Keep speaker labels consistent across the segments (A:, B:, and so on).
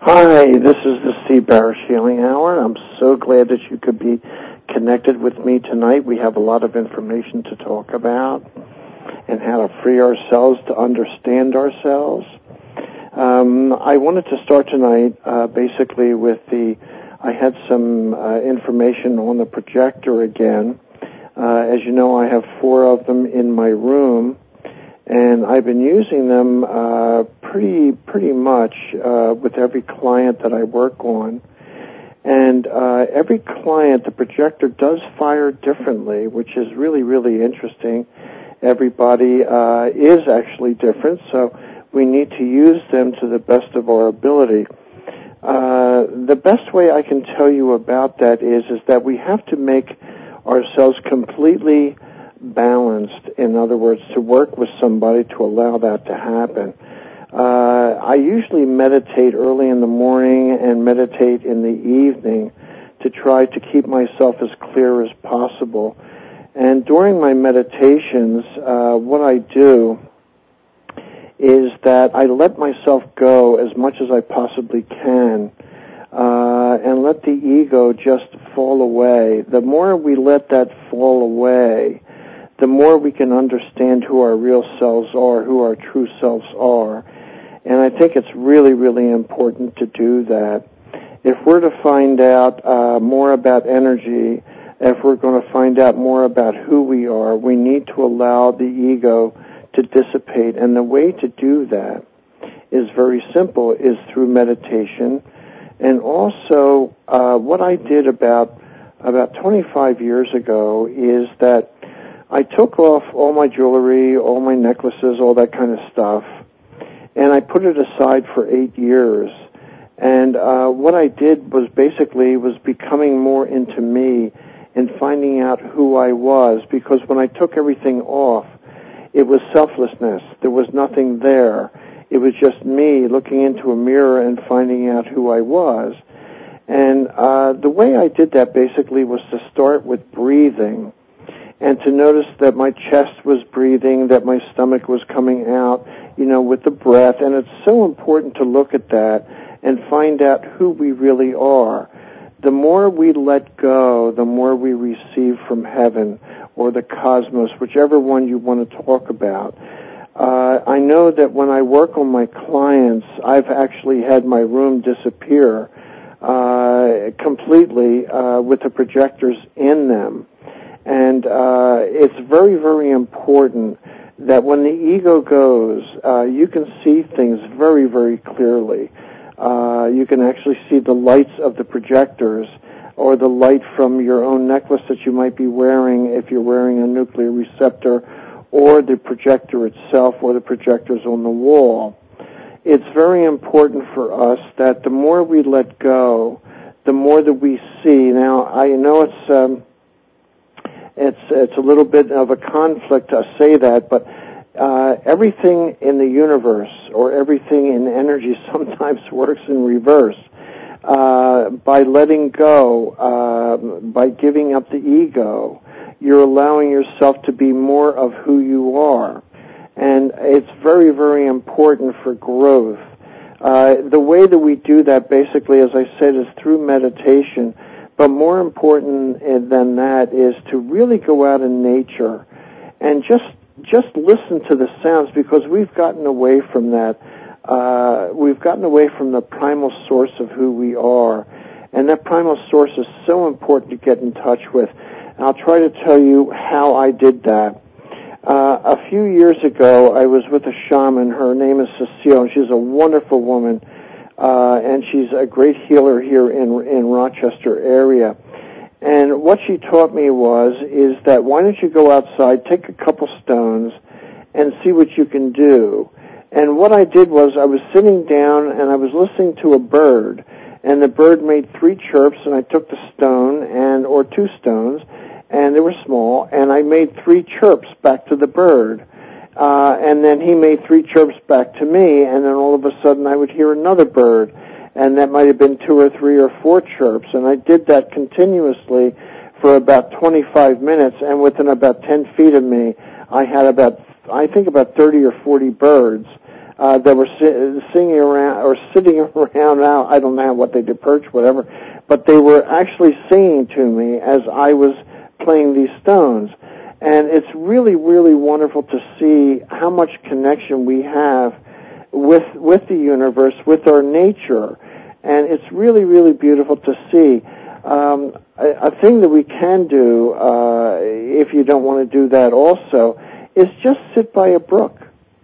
A: Hi, this is the Steve Barish Healing Hour. I'm so glad that you could be connected with me tonight. We have a lot of information to talk about and how to free ourselves to understand ourselves. I wanted to start tonight basically with I had some information on the projector again. As you know, I have 4 of them in my room, and I've been using them pretty much with every client that I work on. And every client, the projector does fire differently, which is really, really interesting. Everybody is actually different, so we need to use them to the best of our ability. The best way I can tell you about that is that we have to make ourselves completely balanced. In other words, to work with somebody to allow that to happen. I usually meditate early in the morning and meditate in the evening to try to keep myself as clear as possible. And during my meditations, what I do is that I let myself go as much as I possibly can and let the ego just fall away. The more we let that fall away, the more we can understand who our real selves are, who our true selves are. And I think it's really, really important to do that. If we're to find out more about energy, if we're going to find out more about who we are, we need to allow the ego to dissipate. And the way to do that is very simple, is through meditation. And also, what I did about 25 years ago is that I took off all my jewelry, all my necklaces, all that kind of stuff, and I put it aside for 8 years. And what I did was basically becoming more into me and finding out who I was, because when I took everything off, it was selflessness. There was nothing there. It was just me looking into a mirror and finding out who I was. And the way I did that basically was to start with breathing and to notice that my chest was breathing, that my stomach was coming out, with the breath. And it's so important to look at that and find out who we really are. The more we let go, the more we receive from heaven or the cosmos, whichever one you want to talk about. I know that when I work on my clients, I've actually had my room disappear completely with the projectors in them. And it's very, very important that when the ego goes, you can see things very, very clearly. You can actually see the lights of the projectors or the light from your own necklace that you might be wearing if you're wearing a nuclear receptor, or the projector itself, or the projectors on the wall. It's very important for us that the more we let go, the more that we see. Now, I know it's a little bit of a conflict to say that, but everything in the universe or everything in energy sometimes works in reverse. By letting go, by giving up the ego, you're allowing yourself to be more of who you are. And it's very, very important for growth. The way that we do that, basically, as I said, is through meditation. But more important than that is to really go out in nature and just listen to the sounds, because we've gotten away from that. We've gotten away from the primal source of who we are. And that primal source is so important to get in touch with. And I'll try to tell you how I did that. A few years ago, I was with a shaman. Her name is Cecile, and she's a wonderful woman. And she's a great healer here in Rochester area. And what she taught me is that why don't you go outside, take a couple stones, and see what you can do. And what I did was I was sitting down and I was listening to a bird, and the bird made 3 chirps, and I took the stone or 2 stones, and they were small, and I made 3 chirps back to the bird. And then he made 3 chirps back to me, and then all of a sudden I would hear another bird, and that might have been 2 or 3 or 4 chirps, and I did that continuously for about 25 minutes, and within about 10 feet of me, I had about 30 or 40 birds that were singing around or sitting around. Now I don't know what they did, perch, whatever, but they were actually singing to me as I was playing these stones. And it's really, really wonderful to see how much connection we have with the universe, with our nature, and it's really, really beautiful to see. A thing that we can do, if you don't want to do that also, is just sit by a brook,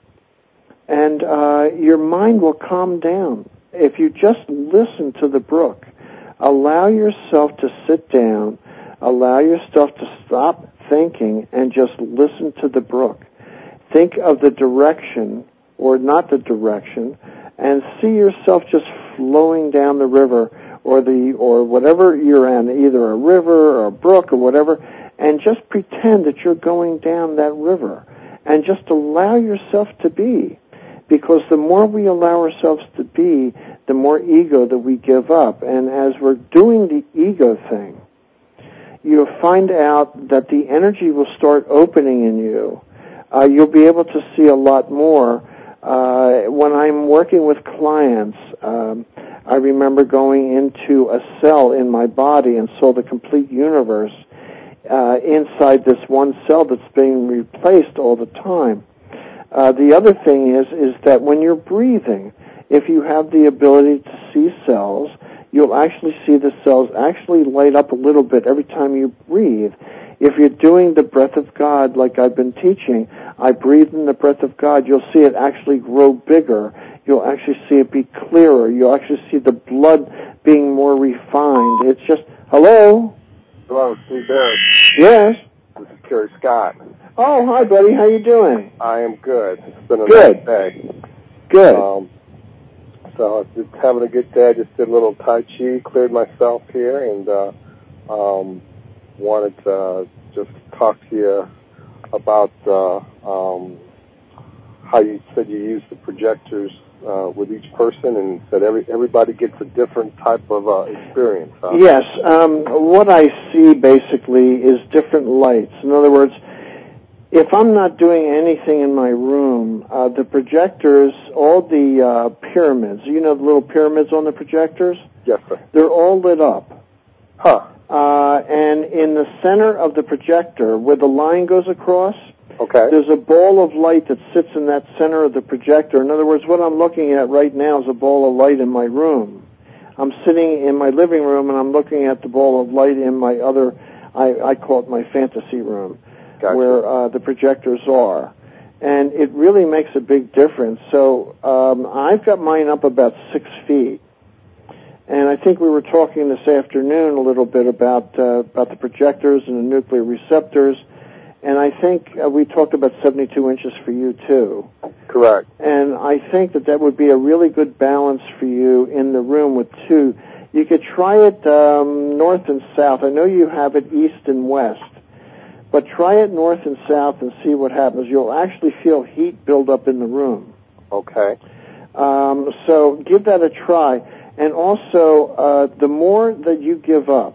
A: and your mind will calm down. If you just listen to the brook, allow yourself to sit down, allow yourself to stop thinking and just listen to the brook. Think of the direction, or not the direction, and see yourself just flowing down the river, or whatever you're in, either a river or a brook or whatever, and just pretend that you're going down that river, and just allow yourself to be. Because the more we allow ourselves to be, the more ego that we give up. And as we're doing the ego thing, you'll find out that the energy will start opening in you. You'll be able to see a lot more. When I'm working with clients, I remember going into a cell in my body and saw the complete universe inside this one cell that's being replaced all the time. The other thing is that when you're breathing, if you have the ability to see cells, you'll actually see the cells actually light up a little bit every time you breathe. If you're doing the breath of God like I've been teaching, I breathe in the breath of God, you'll see it actually grow bigger. You'll actually see it be clearer. You'll actually see the blood being more refined. It's just, hello?
B: Hello, Steve Barrett.
A: Yes?
B: This is Kerry Scott.
A: Oh, hi, buddy. How you doing?
B: I am good. It's been a
A: good.
B: nice day.
A: Good.
B: So just having a good day. I just did a little Tai Chi, cleared myself here, and wanted to just talk to you about how you said you use the projectors with each person, and said everybody gets a different type of experience. Huh?
A: Yes. What I see basically is different lights. In other words, if I'm not doing anything in my room, the projectors, all the pyramids, you know the little pyramids on the projectors?
B: Yes, sir.
A: They're all lit up.
B: Huh.
A: And in the center of the projector, where the line goes across,
B: okay,
A: there's a ball of light that sits in that center of the projector. In other words, what I'm looking at right now is a ball of light in my room. I'm sitting in my living room, and I'm looking at the ball of light in my other, I call it my fantasy room.
B: Gotcha.
A: Where the projectors are. And it really makes a big difference. So I've got mine up about 6 feet. And I think we were talking this afternoon a little bit about the projectors and the nuclear receptors. And I think we talked about 72 inches for you, too.
B: Correct.
A: And I think that would be a really good balance for you in the room with two. You could try it north and south. I know you have it east and west. But try it north and south and see what happens. You'll actually feel heat build up in the room.
B: Okay.
A: So give that a try. And also, the more that you give up,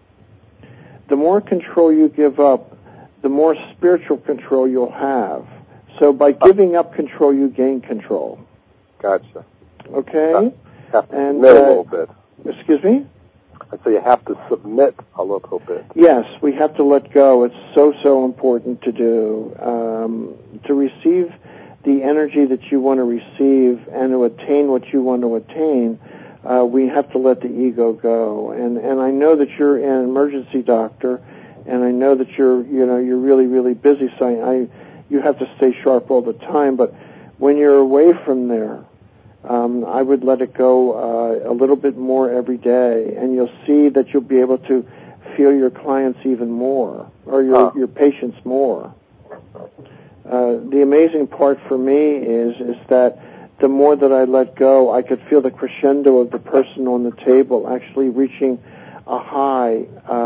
A: the more control you give up, the more spiritual control you'll have. So by giving up control, you gain control.
B: Gotcha.
A: Okay?
B: Have to submit a little bit.
A: Excuse me?
B: So you have to submit a little bit.
A: Yes, we have to let go. It's so important to do. To receive the energy that you want to receive and to attain what you want to attain, we have to let the ego go. And I know that you're an emergency doctor, and I know that you're really, really busy, so you have to stay sharp all the time. But when you're away from there, I would let it go a little bit more every day, and you'll see that you'll be able to feel your clients even more, or your patients more. The amazing part for me is that the more that I let go, I could feel the crescendo of the person on the table actually reaching a high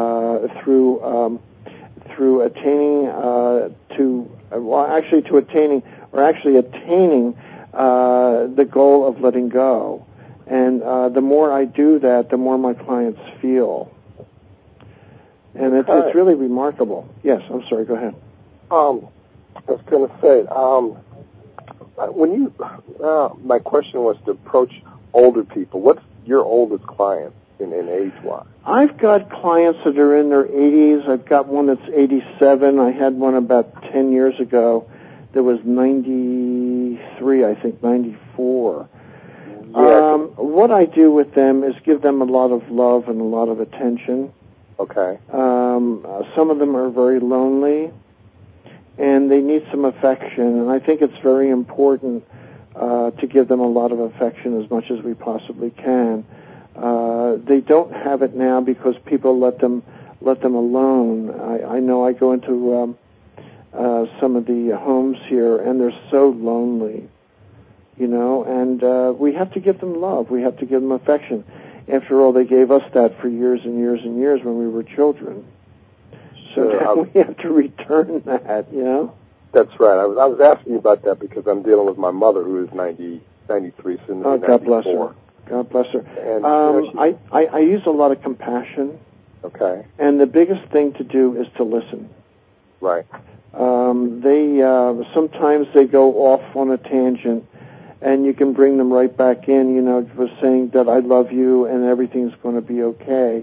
A: through attaining attaining the goal of letting go. And the more I do that, the more my clients feel. And it's really remarkable. Yes, I'm sorry, go ahead.
B: I was going to say, when you, my question was to approach older people. What's your oldest client in age-wise?
A: I've got clients that are in their 80s. I've got one that's 87. I had one about 10 years ago that was 93, I think, 94.
B: Yeah.
A: What I do with them is give them a lot of love and a lot of attention.
B: Okay.
A: Some of them are very lonely, and they need some affection, and I think it's very important to give them a lot of affection as much as we possibly can. They don't have it now because people let them alone. I know I go into some of the homes here, and they're so lonely, and we have to give them love. We have to give them affection. After all, they gave us that for years and years and years when we were children. So now we have to return that,
B: That's right. I was asking you about that because I'm dealing with my mother who is 93, soon to be 94.
A: God bless her. God bless her. And, I use a lot of compassion.
B: Okay.
A: And the biggest thing to do is to listen.
B: Right.
A: Sometimes they go off on a tangent, and you can bring them right back in, with saying that I love you and everything's going to be okay.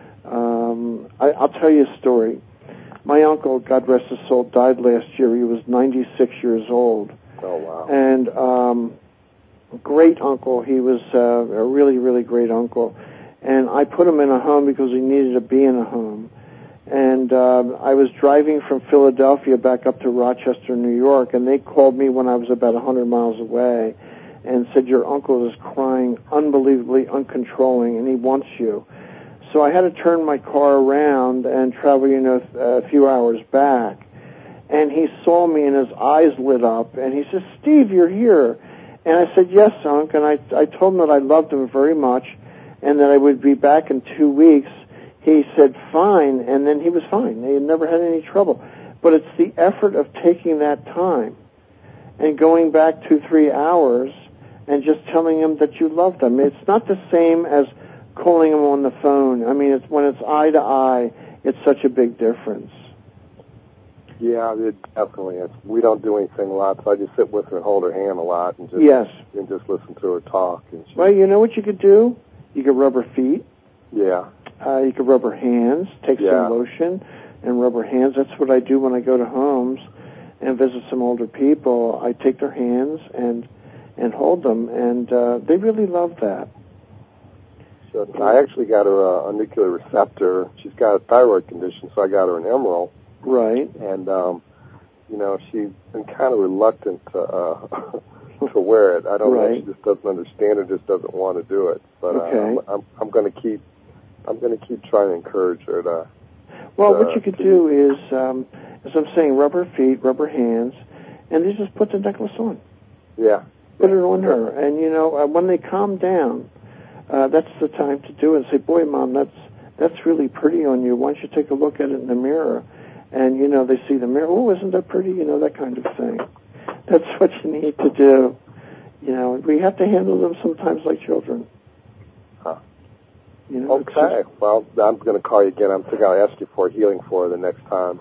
A: I'll tell you a story. My uncle, God rest his soul, died last year. He was 96 years old.
B: Oh, wow.
A: And great uncle. He was a really, really great uncle. And I put him in a home because he needed to be in a home. And I was driving from Philadelphia back up to Rochester, New York, and they called me when I was about 100 miles away and said, your uncle is crying unbelievably, uncontrolling, and he wants you. So I had to turn my car around and travel, a few hours back. And he saw me, and his eyes lit up, and he said, Steve, you're here. And I said, yes, Unc, and I told him that I loved him very much and that I would be back in 2 weeks. He said, fine, and then he was fine. He had never had any trouble. But it's the effort of taking that time and going back 2-3 hours and just telling him that you love them. It's not the same as calling him on the phone. I mean, it's when it's eye to eye, it's such a big difference.
B: Yeah, it definitely is. We don't do anything a lot, so I just sit with her and hold her hand a lot and just listen to her talk. And
A: well, you know what you could do? You could rub her feet.
B: Yeah.
A: You could rub her hands, take some lotion, and rub her hands. That's what I do when I go to homes and visit some older people. I take their hands and hold them, and they really love that.
B: So I actually got her a nuclear receptor. She's got a thyroid condition, so I got her an Emerald.
A: Right.
B: And, she's been kind of reluctant to wear it. I don't know if she just doesn't understand it, just doesn't want to do it. But I'm going to keep trying to encourage her to.
A: Well, what you could do is, as I'm saying, rub her feet, rub her hands, and then just put the necklace on.
B: Yeah.
A: Put it on her, and when they calm down, that's the time to do it. And say, boy, Mom, that's really pretty on you. Why don't you take a look at it in the mirror? And they see the mirror. Oh, isn't that pretty? That kind of thing. That's what you need to do. We have to handle them sometimes like children.
B: Huh. Okay. Well, I'm going to call you again. I think I'll ask you for a healing for her the next time.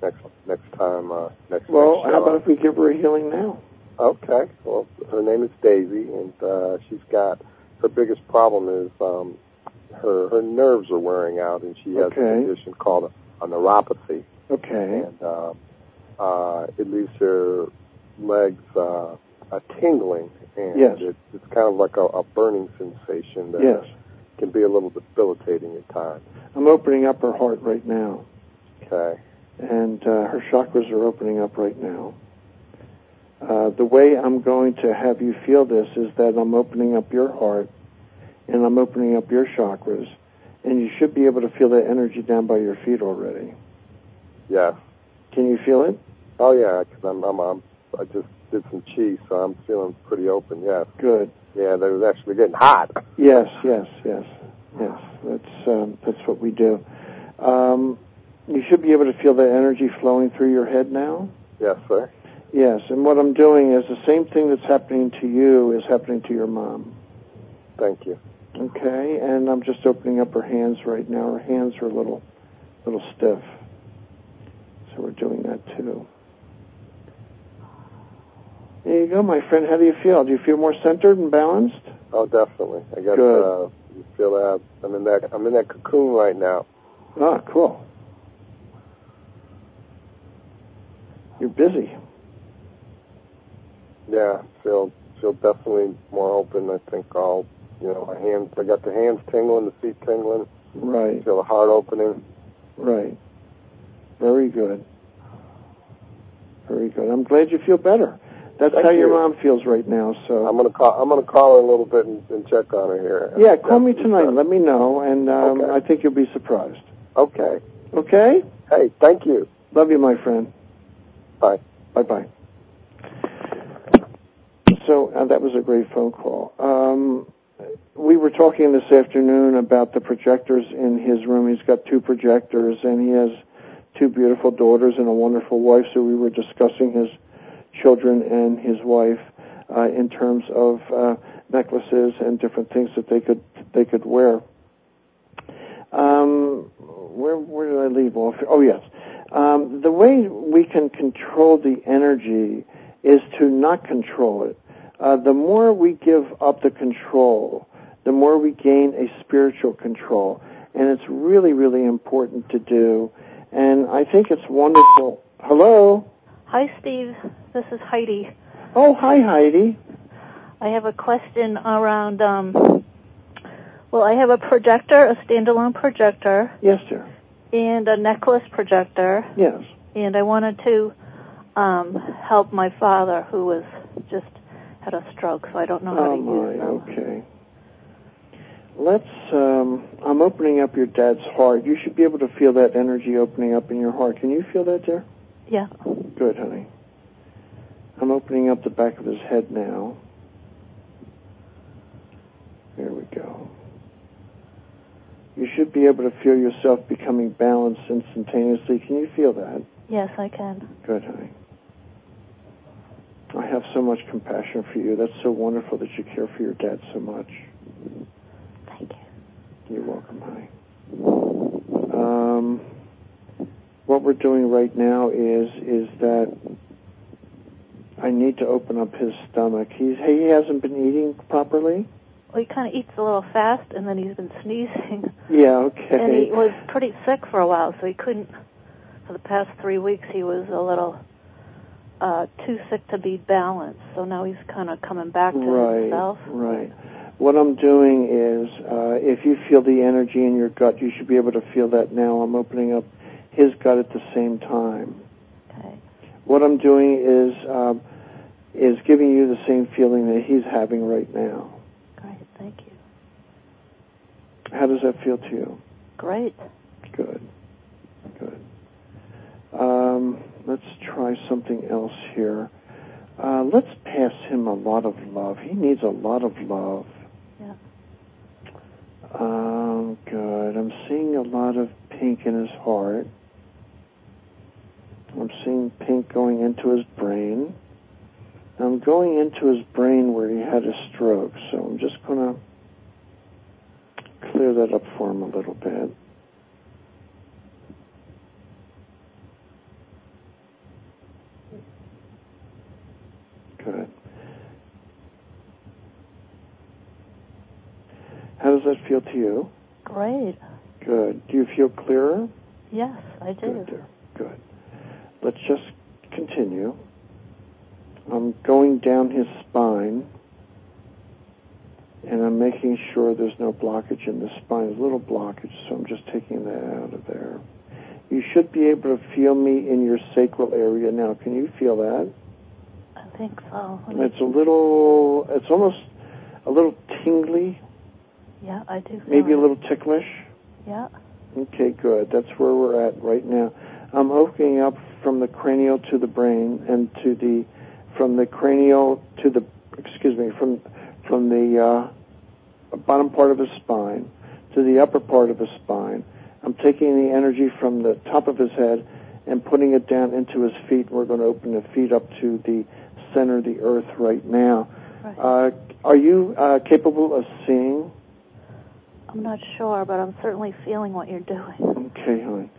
A: Well, how about if we give her a healing now?
B: Okay. Well, her name is Daisy, and she's got her biggest problem is her nerves are wearing out, and she has a condition called a neuropathy.
A: Okay.
B: And it leaves her legs tingling, and it's kind of like a burning sensation that can be a little debilitating at times.
A: I'm opening up her heart right now.
B: Okay.
A: And her chakras are opening up right now. The way I'm going to have you feel this is that I'm opening up your heart, and I'm opening up your chakras, and you should be able to feel that energy down by your feet already.
B: Yeah.
A: Can you feel it?
B: Oh yeah, because I just did some chi, so I'm feeling pretty open. Yes.
A: Good.
B: Yeah, they was actually getting hot.
A: Yes. That's what we do. You should be able to feel that energy flowing through your head now.
B: Yes, sir.
A: Yes, and what I'm doing is the same thing that's happening to you is happening to your mom.
B: Thank you.
A: Okay, and I'm just opening up her hands right now. Her hands are a little stiff. So we're doing that too. And There you go, my friend. How do you feel? Do you feel more centered and balanced?
B: Oh, definitely. I got
A: Good.
B: You feel that I'm in that cocoon right now.
A: Ah, cool. You're busy.
B: Yeah, feel definitely more open. I think my hands. I got the hands tingling, the feet tingling.
A: Right.
B: Feel the heart opening.
A: Right. Very good. Very good. I'm glad you feel better. That's how your mom feels right now. So
B: I'm gonna call her a little bit and check on her here.
A: Yeah, call me tonight. Let me know, and okay. I think you'll be surprised.
B: Okay.
A: Okay.
B: Hey, thank you.
A: Love you, my friend.
B: Bye.
A: Bye. So that was a great phone call. We were talking this afternoon about the projectors in his room. He's got 2 projectors, and he has 2 beautiful daughters and a wonderful wife. So we were discussing his children and his wife in terms of necklaces and different things that they could wear. Where did I leave off? Oh, yes. The way we can control the energy is to not control it. The more we give up the control, the more we gain a spiritual control. And it's really, really important to do. And I think it's wonderful. Hello?
C: Hi, Steve. This is Heidi.
A: Oh, hi, Heidi.
C: I have a question around, I have a projector, a standalone projector.
A: Yes, sir.
C: And a necklace projector.
A: Yes.
C: And I wanted to help my father, who was just had a stroke, so I don't know how to use them.
A: Okay. I'm opening up your dad's heart. You should be able to feel that energy opening up in your heart. Can you feel that there?
C: Yeah.
A: Good, honey. I'm opening up the back of his head now. There we go. You should be able to feel yourself becoming balanced instantaneously. Can you feel that?
C: Yes, I can.
A: Good, honey. I have so much compassion for you. That's so wonderful that you care for your dad so much.
C: Thank you.
A: You're welcome, honey. What we're doing right now is that I need to open up his stomach. He hasn't been eating properly?
C: Well, he kind of eats a little fast, and then he's been sneezing.
A: Yeah, okay.
C: And he was pretty sick for a while, so he couldn't. For the past 3 weeks, he was a little too sick to be balanced. So now he's kind of coming back to himself.
A: Right. What I'm doing is, if you feel the energy in your gut, you should be able to feel that now. I'm opening up his gut at the same time.
C: Okay.
A: What I'm doing is giving you the same feeling that he's having right now.
C: Great, thank you.
A: How does that feel to you?
C: Great.
A: Good. Let's try something else here. Let's pass him a lot of love. He needs a lot of love.
C: Yeah.
A: Good. I'm seeing a lot of pink in his heart. I'm seeing pink going into his brain. I'm going into his brain where he had a stroke, so I'm just going to clear that up for him a little bit. Good. How does that feel to you?
C: Great.
A: Good. Do you feel clearer?
C: Yes, I do.
A: Good, dear. Good. Let's just continue. I'm going down his spine, and I'm making sure there's no blockage in the spine. There's a little blockage, so I'm just taking that out of there. You should be able to feel me in your sacral area now. Can you feel that?
C: I think so.
A: It's almost a little tingly.
C: Yeah, I do feel
A: Maybe a little ticklish.
C: Yeah.
A: Okay, good. That's where we're at right now. I'm opening up from the cranial to the brain and from the bottom part of his spine to the upper part of his spine. I'm taking the energy from the top of his head and putting it down into his feet. We're going to open the feet up to the center of the earth right now.
C: Right.
A: Are you capable of seeing?
C: I'm not sure, but I'm certainly feeling what you're doing.
A: Okay, honey.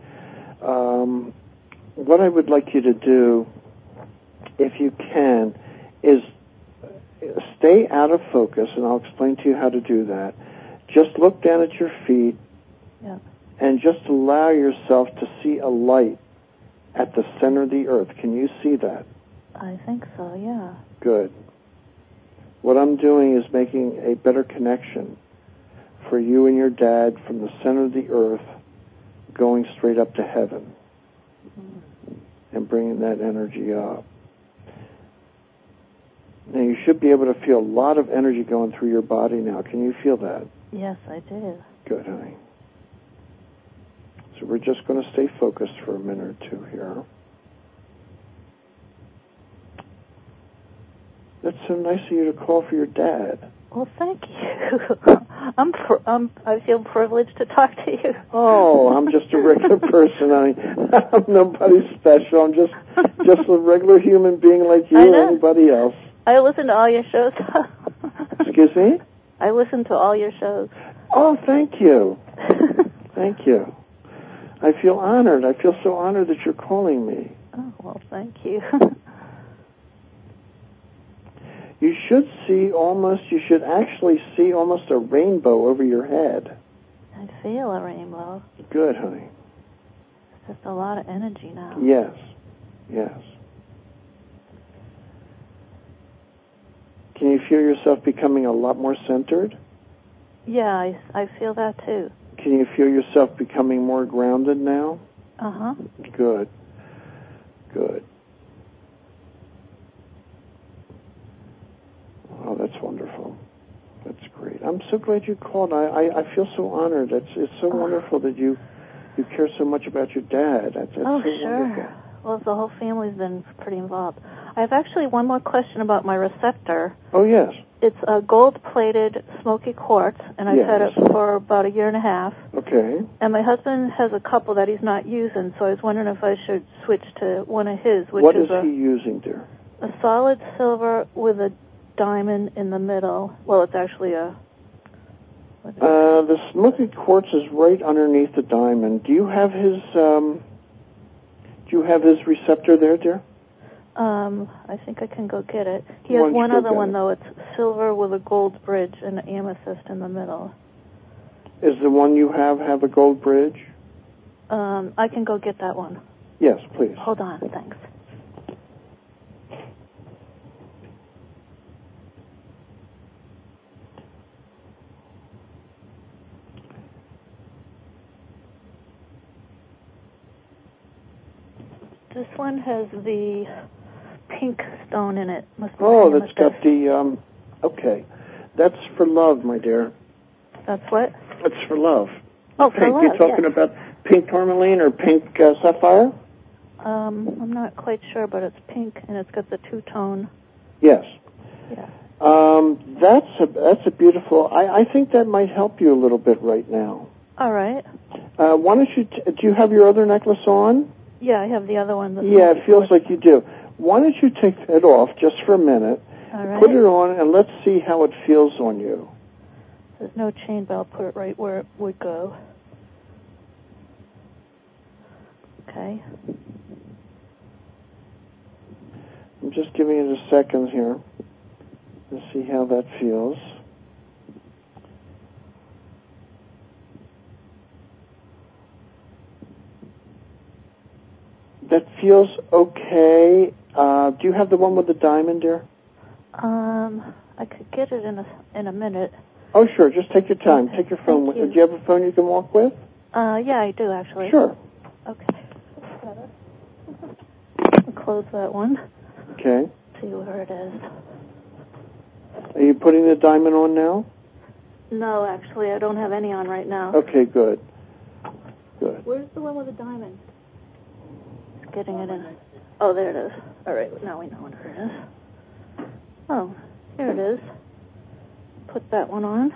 A: What I would like you to do, if you can, is stay out of focus, and I'll explain to you how to do that. Just look down at your feet and just allow yourself to see a light at the center of the earth. Can you see that?
C: I think so, yeah.
A: Good. What I'm doing is making a better connection for you and your dad from the center of the earth going straight up to heaven and bringing that energy up. Now, you should be able to feel a lot of energy going through your body now. Can you feel that?
C: Yes, I do.
A: Good, honey. So we're just going to stay focused for a minute or two here. That's so nice of you to call for your dad.
C: Well, thank you. I feel privileged to talk to you.
A: Oh, I'm just a regular person. I'm nobody special. I'm just a regular human being like you or anybody else.
C: I listen to all your shows.
A: Excuse me?
C: I listen to all your shows.
A: Oh, thank you. Thank you. I feel honored. I feel so honored that you're calling me.
C: Oh, well, thank you.
A: You should actually see almost a rainbow over your head.
C: I feel a rainbow.
A: Good, honey.
C: It's just a lot of energy now.
A: Yes, yes. Can you feel yourself becoming a lot more centered?
C: Yeah, I feel that too.
A: Can you feel yourself becoming more grounded now?
C: Uh-huh.
A: Good, good. Oh, that's wonderful. That's great. I'm so glad you called. I feel so honored. It's so wonderful that you care so much about your dad. That's so
C: sure.
A: wonderful.
C: Well, the whole family's been pretty involved. I have actually one more question about my receptor.
A: Oh, yes.
C: It's a gold-plated smoky quartz, and I've had it for about 1.5 years.
A: Okay.
C: And my husband has a couple that he's not using, so I was wondering if I should switch to one of his.
A: What is he using, dear?
C: A solid silver with a diamond in the middle. Well, it's actually a...
A: The smoky quartz is right underneath the diamond. Do you have his receptor there, dear?
C: I think I can go get it. He has one other one, though. It's silver with a gold bridge and an amethyst in the middle.
A: Is the one you have a gold bridge?
C: I can go get that one.
A: Yes, please.
C: Hold on, thanks. This one has the pink stone in it. Must be
A: that's got the, okay. That's for love, my dear.
C: That's what?
A: It's for love.
C: Oh, for love,
A: You're talking about pink tourmaline or pink sapphire?
C: I'm not quite sure, but it's pink, and it's got the two-tone.
A: Yes.
C: Yeah.
A: That's a beautiful, I think that might help you a little bit right now.
C: All right.
A: Why don't you, do you have your other necklace on?
C: Yeah, I have the other one.
A: Yeah, it feels like you do. Why don't you take that off just for a minute,
C: all right.
A: Put it on, and let's see how it feels on you.
C: There's no chain, but I'll put it right where it would go. Okay.
A: I'm just giving it a second here to see how that feels. That feels okay. Do you have the one with the diamond, dear?
C: I could get it in a minute.
A: Oh, sure. Just take your time.
C: Okay.
A: Take your phone with
C: you.
A: Do you have a phone you can walk with?
C: Yeah, I do, actually.
A: Sure.
C: Okay. Close that one.
A: Okay.
C: See where it is.
A: Are you putting the diamond on now?
C: No, actually, I don't have any on right now.
A: Okay, good. Good.
C: Where's the one with the diamond? Getting it in. Oh, there it is. All right, now we know where it is. Oh, here it is. Put that one on.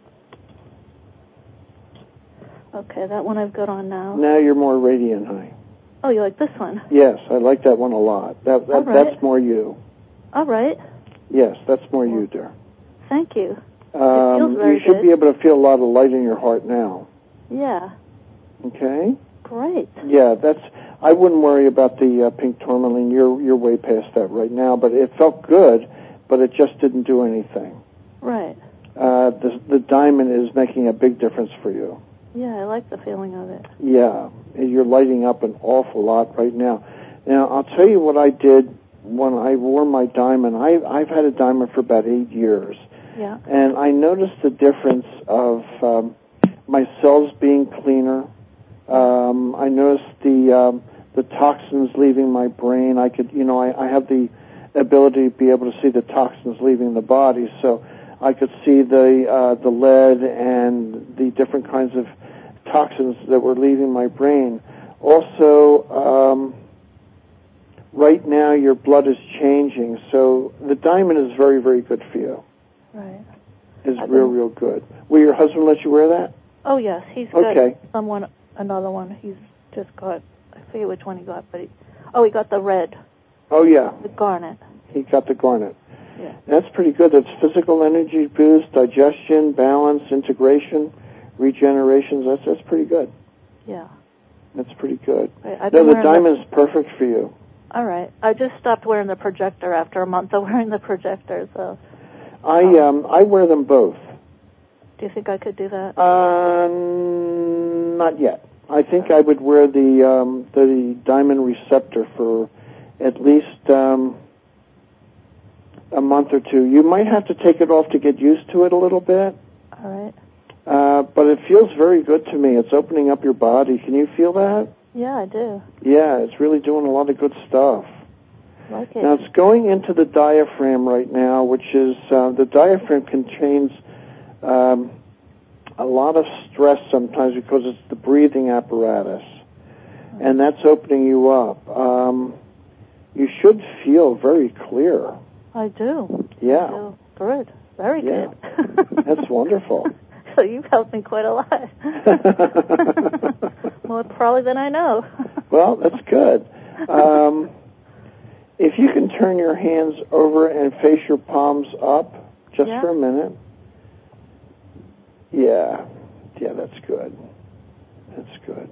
C: Okay, that one I've got on now.
A: Now you're more radiant, honey.
C: Oh, you like this one?
A: Yes, I like that one a lot. That's more you.
C: All right.
A: Yes, that's more you, dear.
C: Thank you. It feels very
A: you should be able to feel a lot of light in your heart now.
C: Yeah.
A: Okay?
C: Great.
A: Yeah, I wouldn't worry about the pink tourmaline. You're way past that right now, but it felt good. but it just didn't do anything.
C: Right.
A: The diamond is making a big difference for you.
C: Yeah, I like the feeling of it.
A: Yeah, you're lighting up an awful lot right now. Now, I'll tell you what I did when I wore my diamond. I've had a diamond for about 8 years.
C: Yeah.
A: And I noticed the difference of my cells being cleaner. I noticed the toxins leaving my brain. I could, I have the ability to be able to see the toxins leaving the body, so I could see the lead and the different kinds of toxins that were leaving my brain. Also, right now your blood is changing, so the diamond is very, very good for you.
C: Right.
A: It's real good. Will your husband let you wear that?
C: Oh, yes. He's got another one. He's just got, I forget which one he got, but he got the red.
A: Oh, yeah.
C: The garnet.
A: He got the garnet.
C: Yeah.
A: That's pretty good. That's physical energy boost, digestion, balance, integration, regeneration. That's pretty good.
C: Yeah.
A: That's pretty good.
C: Right.
A: No, the diamond's perfect for you.
C: All right. I just stopped wearing the projector after a month of wearing the projector, so...
A: I wear them both.
C: Do you think I could do that?
A: Not yet. I think I would wear the diamond receptor for at least a month or two. You might have to take it off to get used to it a little bit.
C: All right.
A: But it feels very good to me. It's opening up your body. Can you feel that?
C: Yeah, I do.
A: Yeah, it's really doing a lot of good stuff.
C: Like it.
A: Now, it's going into the diaphragm right now, which is, the diaphragm contains a lot of stress sometimes because it's the breathing apparatus, and that's opening you up. You should feel very clear.
C: I do.
A: Yeah.
C: I do. Good. Very good.
A: That's wonderful.
C: So you've helped me quite a lot. More probably than I know.
A: Well, that's good. If you can turn your hands over and face your palms up just for a minute. Yeah, that's good. That's good.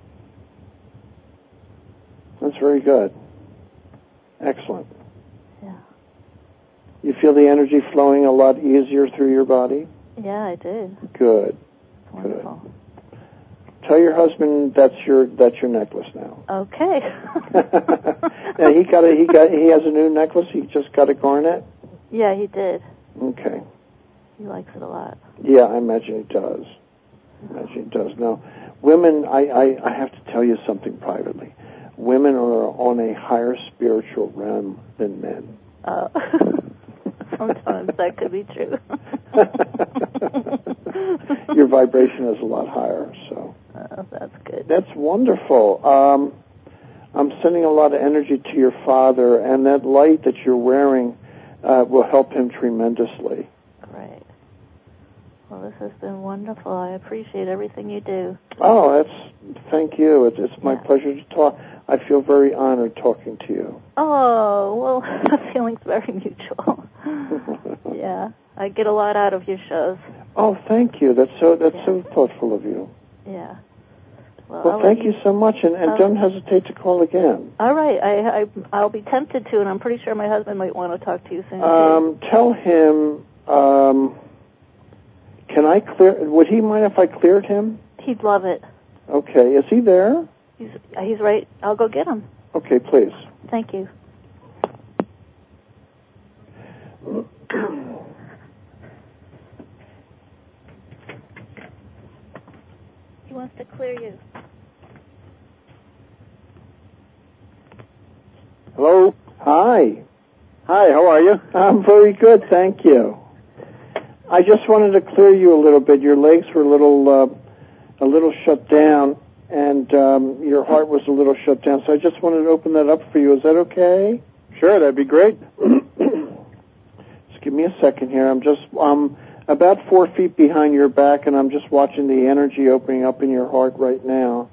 A: That's very good. Excellent.
C: Yeah.
A: You feel the energy flowing a lot easier through your body?
C: Yeah, I did.
A: Good.
C: Wonderful.
A: Good. Tell your husband that's your necklace now.
C: Okay.
A: Now he has a new necklace. He just got a garnet.
C: Yeah, he did.
A: Okay.
C: He likes it a lot.
A: Yeah, I imagine he does. Now, women, I have to tell you something privately. Women are on a higher spiritual realm than men.
C: Oh. Sometimes that could be true.
A: Your vibration is a lot higher, so.
C: Oh, that's good.
A: That's wonderful. I'm sending a lot of energy to your father, and that light that you're wearing will help him tremendously.
C: Great. Well, this has been wonderful. I appreciate everything you do.
A: Oh, thank you. It's my pleasure to talk. I feel very honored talking to you.
C: Oh, well, the feeling's very mutual. Yeah, I get a lot out of your shows.
A: Oh, thank you. That's so thoughtful of you.
C: Yeah.
A: Well, thank you so much, and don't hesitate to call again.
C: All right. I'll be tempted to, and I'm pretty sure my husband might want to talk to you soon, too.
A: Tell him, would he mind if I cleared him?
C: He'd love it.
A: Okay. Is he there?
C: He's right. I'll go get him.
A: Okay, please.
C: Thank you. He wants to clear you.
D: Hello?
A: Hi.
D: Hi, how are you?
A: I'm very good, thank you. I just wanted to clear you a little bit. Your legs were a little shut down, and your heart was a little shut down, so I just wanted to open that up for you. Is that okay?
D: Sure, that'd be great.
A: Just give me a second here. I'm about 4 feet behind your back, and I'm just watching the energy opening up in your heart right now.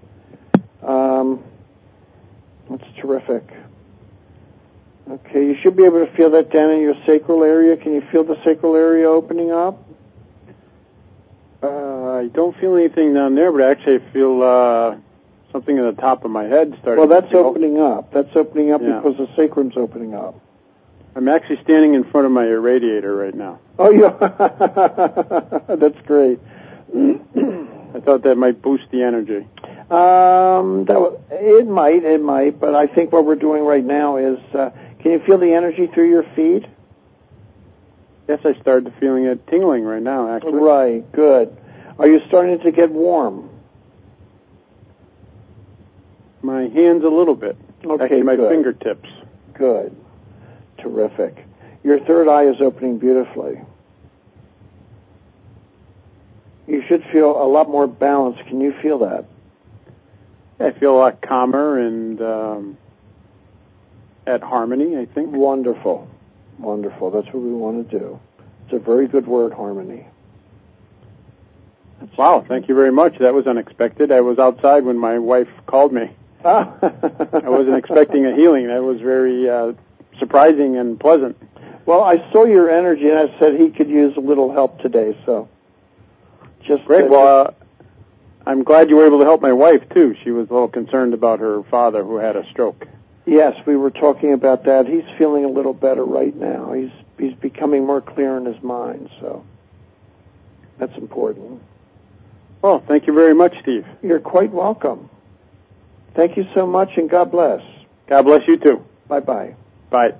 A: That's terrific. Okay, you should be able to feel that down in your sacral area. Can you feel the sacral area opening up?
D: I don't feel anything down there, but actually I feel something in the top of my head starting.
A: Well, that's opening up. That's opening up
D: Yeah.
A: because the sacrum's opening up.
D: I'm actually standing in front of my radiator right now.
A: Oh, yeah. That's great.
D: I thought that might boost the energy.
A: It might, but I think what we're doing right now is, can you feel the energy through your feet?
D: Yes, I started feeling it tingling right now, actually.
A: Right, good. Are you starting to get warm?
D: My hands a little bit.
A: Okay,
D: actually, my
A: good.
D: fingertips.
A: Good. Terrific. Your third eye is opening beautifully. You should feel a lot more balanced. Can you feel that?
D: I feel a lot calmer and at harmony, I think.
A: Wonderful. Wonderful. That's what we want to do. It's a very good word, harmony.
D: Wow, thank you very much. That was unexpected. I was outside when my wife called me.
A: Ah.
D: I wasn't expecting a healing. That was very surprising and pleasant.
A: Well, I saw your energy, and I said he could use a little help today, so just...
D: Great. Well, I'm glad you were able to help my wife, too. She was a little concerned about her father who had a stroke.
A: Yes, we were talking about that. He's feeling a little better right now. He's becoming more clear in his mind, so that's important.
D: Well, thank you very much, Steve.
A: You're quite welcome. Thank you so much, and God bless.
D: God bless you, too.
A: Bye-bye.
D: Bye.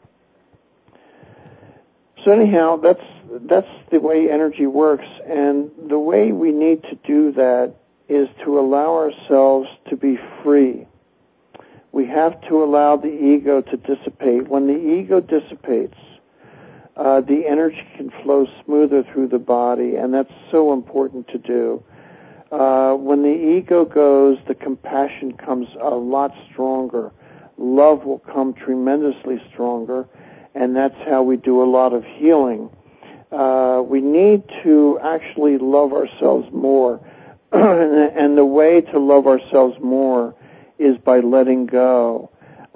A: So anyhow, that's the way energy works, and the way we need to do that is to allow ourselves to be free. We have to allow the ego to dissipate. When the ego dissipates, the energy can flow smoother through the body, and that's so important to do. When the ego goes, the compassion comes a lot stronger. Love will come tremendously stronger, and that's how we do a lot of healing. We need to actually love ourselves more, and the way to love ourselves more is by letting go.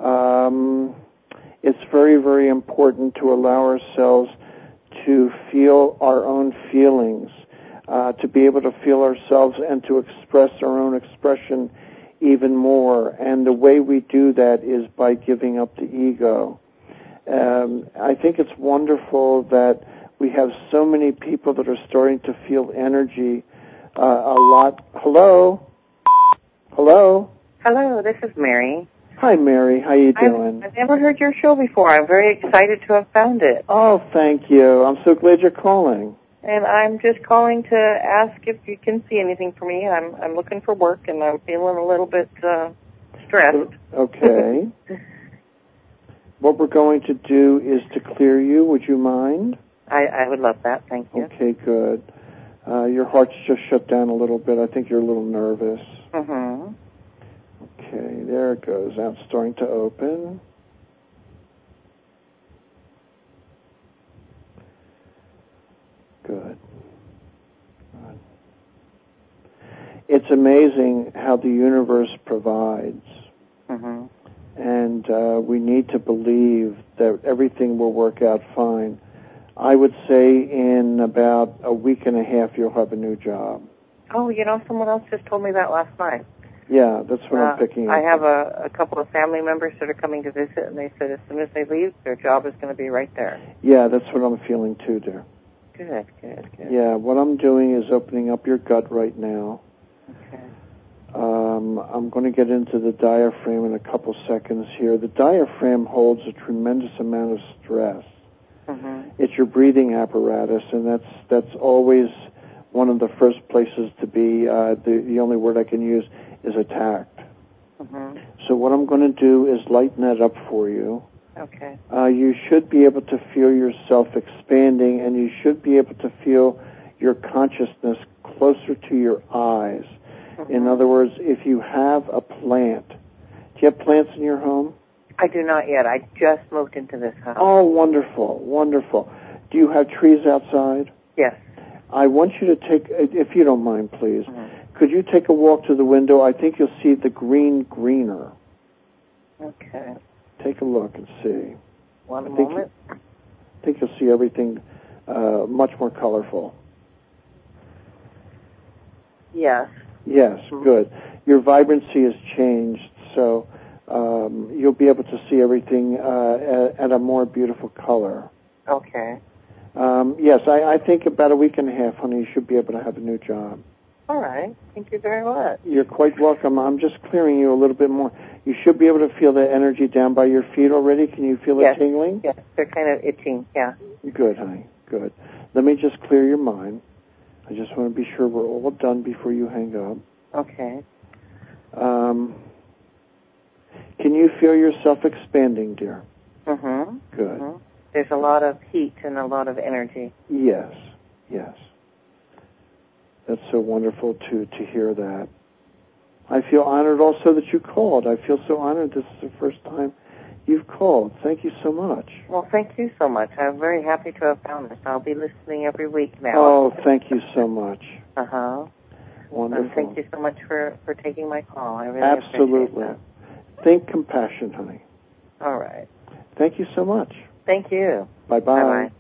A: It's very, very important to allow ourselves to feel our own feelings, to be able to feel ourselves and to express our own expression even more. And the way we do that is by giving up the ego. I think it's wonderful that we have so many people that are starting to feel energy a lot. Hello? Hello?
E: Hello, this is Mary.
A: Hi, Mary. How you doing?
E: I've never heard your show before. I'm very excited to have found it.
A: Oh, thank you. I'm so glad you're calling.
E: And I'm just calling to ask if you can see anything for me. I'm looking for work, and I'm feeling a little bit stressed.
A: Okay. What we're going to do is to clear you. Would you mind?
E: I would love that. Thank you.
A: Okay, good. Your heart's just shut down a little bit. I think you're a little nervous.
E: Mm-hmm.
A: Okay, there it goes. Now it's starting to open. Good. It's amazing how the universe provides.
E: Mm-hmm.
A: And we need to believe that everything will work out fine. I would say in about a week and a half you'll have a new job.
E: Oh, someone else just told me that last night.
A: Yeah, that's what I'm picking up.
E: I have a couple of family members that are coming to visit, and they said as soon as they leave, their job is going to be right there.
A: Yeah, that's what I'm feeling too, dear.
E: Good.
A: Yeah, what I'm doing is opening up your gut right now.
E: Okay.
A: I'm going to get into the diaphragm in a couple seconds here. The diaphragm holds a tremendous amount of stress.
E: Mm-hmm.
A: It's your breathing apparatus, and that's always one of the first places to be. The only word I can use is attacked.
E: Mm-hmm.
A: So what I'm going to do is lighten that up for you.
E: Okay.
A: You should be able to feel yourself expanding, and you should be able to feel your consciousness closer to your eyes. Mm-hmm. In other words, if you have a plant, do you have plants in your home?
E: I do not yet. I just moved into this house.
A: Oh, wonderful, wonderful. Do you have trees outside?
E: Yes.
A: I want you to take, if you don't mind, please,
E: mm-hmm.
A: could you take a walk to the window? I think you'll see the green greener.
E: Okay.
A: Take a look and see.
E: One moment.
A: I think you'll see everything much more colorful.
E: Yes.
A: Yes, mm-hmm. Good. Your vibrancy has changed, so you'll be able to see everything at a more beautiful color.
E: Okay.
A: Yes, I think about a week and a half, honey, you should be able to have a new job.
E: All right. Thank you very much.
A: You're quite welcome. I'm just clearing you a little bit more. You should be able to feel the energy down by your feet already. Can you feel it tingling?
E: Yes, they're kind of itching, yeah.
A: Good, honey, good. Let me just clear your mind. I just want to be sure we're all done before you hang up.
E: Okay.
A: Can you feel yourself expanding, dear?
E: Mm-hmm.
A: Good.
E: Mm-hmm. There's a lot of heat and a lot of energy.
A: Yes, yes. That's so wonderful to hear that. I feel honored also that you called. I feel so honored this is the first time you've called. Thank you so much.
E: Well, thank you so much. I'm very happy to have found this. I'll be listening every week now.
A: Oh, thank you so much.
E: Uh-huh.
A: Wonderful.
E: And thank you so much for taking my call. I really
A: Absolutely.
E: appreciate that.
A: Think compassion, honey.
E: All right.
A: Thank you so much.
E: Thank you.
A: Bye-bye.
E: Bye-bye.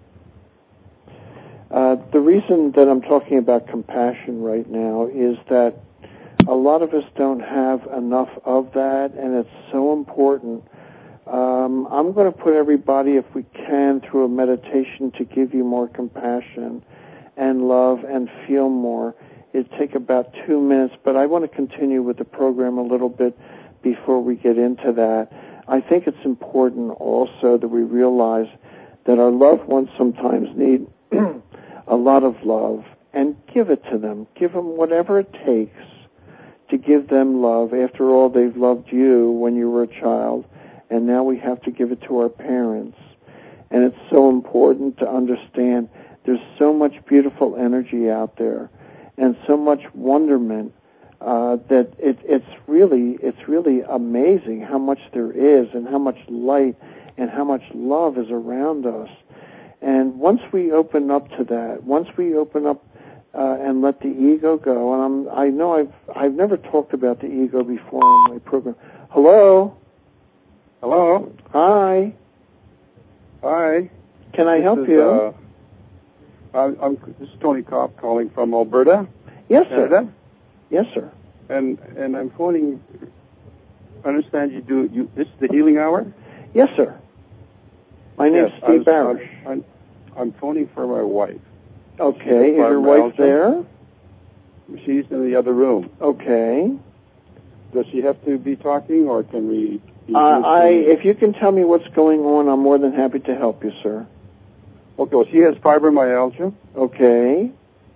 A: The reason that I'm talking about compassion right now is that a lot of us don't have enough of that, and it's so important. I'm going to put everybody, if we can, through a meditation to give you more compassion and love and feel more. It'll take about 2 minutes, but I want to continue with the program a little bit before we get into that. I think it's important also that we realize that our loved ones sometimes need a lot of love, and give it to them. Give them whatever it takes to give them love. After all, they've loved you when you were a child, and now we have to give it to our parents. And it's so important to understand there's so much beautiful energy out there and so much wonderment that it's really amazing how much there is and how much light and how much love is around us. And once we open up to that, once we open up and let the ego go, and I know I've never talked about the ego before on my program. Hello?
F: Hello?
A: Hi.
F: Hi.
A: Can I help you?
F: This is Tony Kopp calling from Alberta.
A: Yes,
F: Canada.
A: sir. Yes, sir.
F: And I'm phoning. I understand you. This is the healing hour.
A: Yes, sir. My name's Steve Barish.
F: I'm phoning for my wife.
A: Okay. Is your wife there?
F: She's in the other room.
A: Okay.
F: Does she have to be talking, or can we?
A: If you can tell me what's going on, I'm more than happy to help you, sir.
F: Okay. Well, she has fibromyalgia.
A: Okay.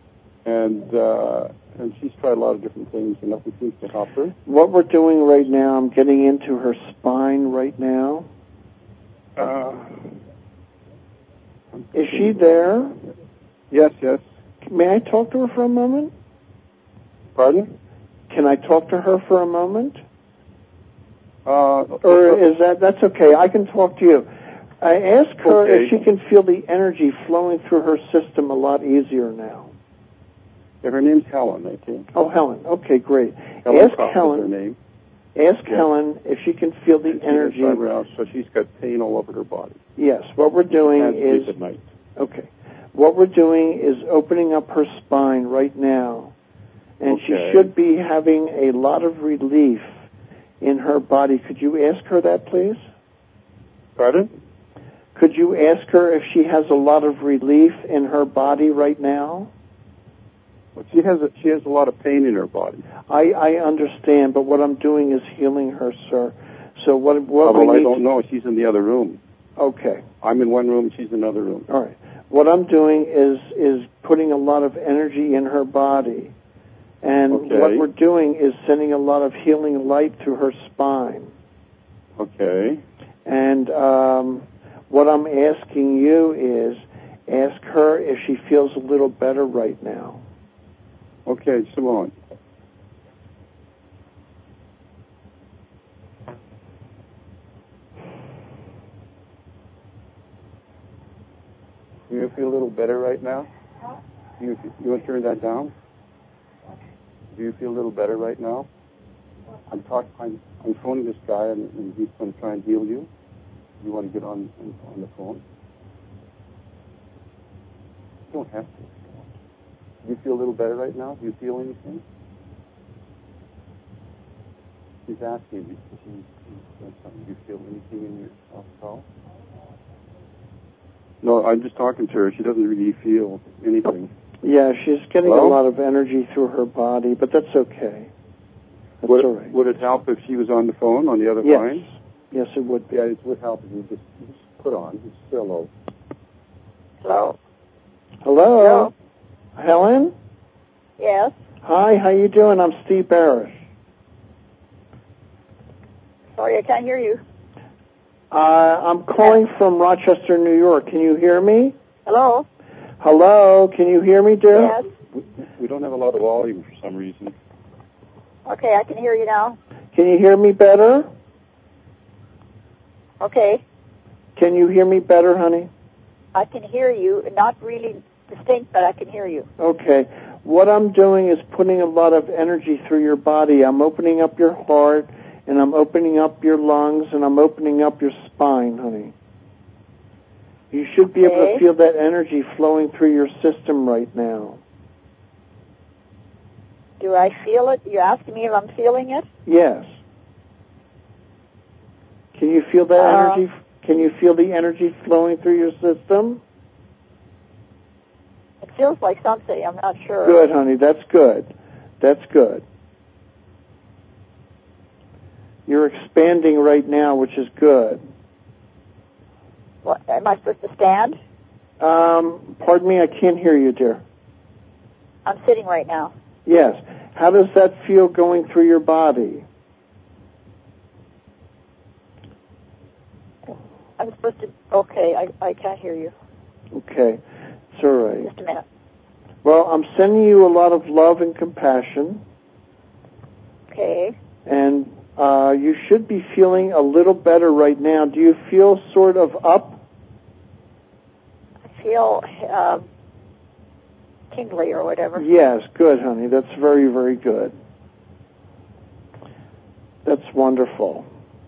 F: And she's tried a lot of different things, and nothing seems to help her.
A: What we're doing right now, I'm getting into her spine right now. Is she there?
F: Yes.
A: May I talk to her for a moment?
F: Pardon?
A: Can I talk to her for a moment? Or is that's okay? I can talk to you. I ask her if she can feel the energy flowing through her system a lot easier now.
F: Yeah, her name's Helen, I think.
A: Oh, Helen. Okay, great.
F: Ask Helen. Is her name.
A: Ask Helen if she can feel the energy.
F: So she's got pain all over her body.
A: Yes. What we're doing is
F: at night.
A: Okay. What we're doing is opening up her spine right now, and she should be having a lot of relief in her body. Could you ask her that, please?
F: Pardon?
A: Could you ask her if she has a lot of relief in her body right now?
F: Well, she has a lot of pain in her body.
A: I understand, but what I'm doing is healing her, sir. So what
F: I don't know. She's in the other room.
A: Okay.
F: I'm in one room. She's in another room.
A: All right. What I'm doing is putting a lot of energy in her body. And what we're doing is sending a lot of healing light through her spine.
F: Okay.
A: And what I'm asking you is ask her if she feels a little better right now.
F: Okay, Simone. Do you feel a little better right now? You want to turn that down? Do you feel a little better right now? I'm phoning this guy, and he's going to try and heal you. You want to get on the phone? You don't have to. Do you feel a little better right now? Do you feel anything? He's asking if Do you feel anything in yourself at all? No, I'm just talking to her. She doesn't really feel anything.
A: Yeah, she's getting a lot of energy through her body, but that's okay. That's all right.
F: Would it help if she was on the phone, on the other line?
A: Yes, it would be.
F: Yeah, it would help if you just put on. Just say hello.
E: Hello.
A: Hello. Helen?
E: Yes.
A: Hi, how you doing? I'm Steve Barish.
E: Sorry, I can't hear you.
A: I'm calling from Rochester, New York. Can you hear me?
E: Hello.
A: Hello, can you hear me, dear?
E: Yes.
F: We don't have a lot of volume for some reason.
E: Okay, I can hear you now.
A: Can you hear me better?
E: Okay.
A: Can you hear me better, honey?
E: I can hear you. Not really distinct, but I can hear you.
A: Okay. What I'm doing is putting a lot of energy through your body. I'm opening up your heart, and I'm opening up your lungs, and I'm opening up your spine, honey. You should be able to feel that energy flowing through your system right now.
E: Do I feel it? You're asking me if I'm feeling it?
A: Yes. Can you feel that energy? Can you feel the energy flowing through your system?
E: It feels like something. I'm not sure.
A: Good, honey. That's good. That's good. You're expanding right now, which is good.
E: What, am I supposed to stand?
A: Pardon me, I can't hear you, dear.
E: I'm sitting right now.
A: Yes. How does that feel going through your body?
E: I'm supposed to... Okay, I can't hear you.
A: Okay. It's all right.
E: Just a minute.
A: Well, I'm sending you a lot of love and compassion.
E: Okay.
A: And you should be feeling a little better right now. Do you feel sort of up?
E: I feel tingly or whatever.
A: Yes, good, honey. That's very, very good. That's wonderful.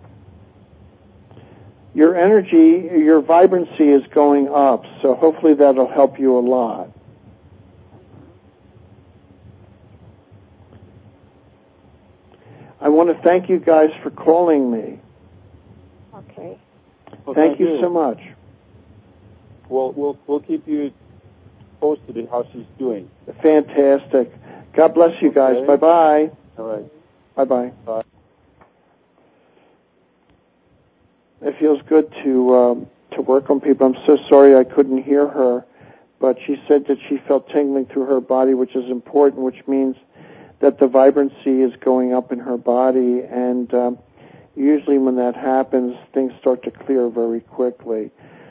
A: Your energy, your vibrancy is going up, so hopefully that'll help you a lot. I want to thank you guys for calling me.
E: Okay.
F: Well,
A: thank you so much.
F: Well, we'll keep you posted on how she's doing.
A: Fantastic. God bless you guys. Bye-bye.
F: All right.
A: Bye-bye.
F: Bye.
A: It feels good to work on people. I'm so sorry I couldn't hear her, but she said that she felt tingling through her body, which is important, which means that the vibrancy is going up in her body, and usually when that happens, things start to clear very quickly.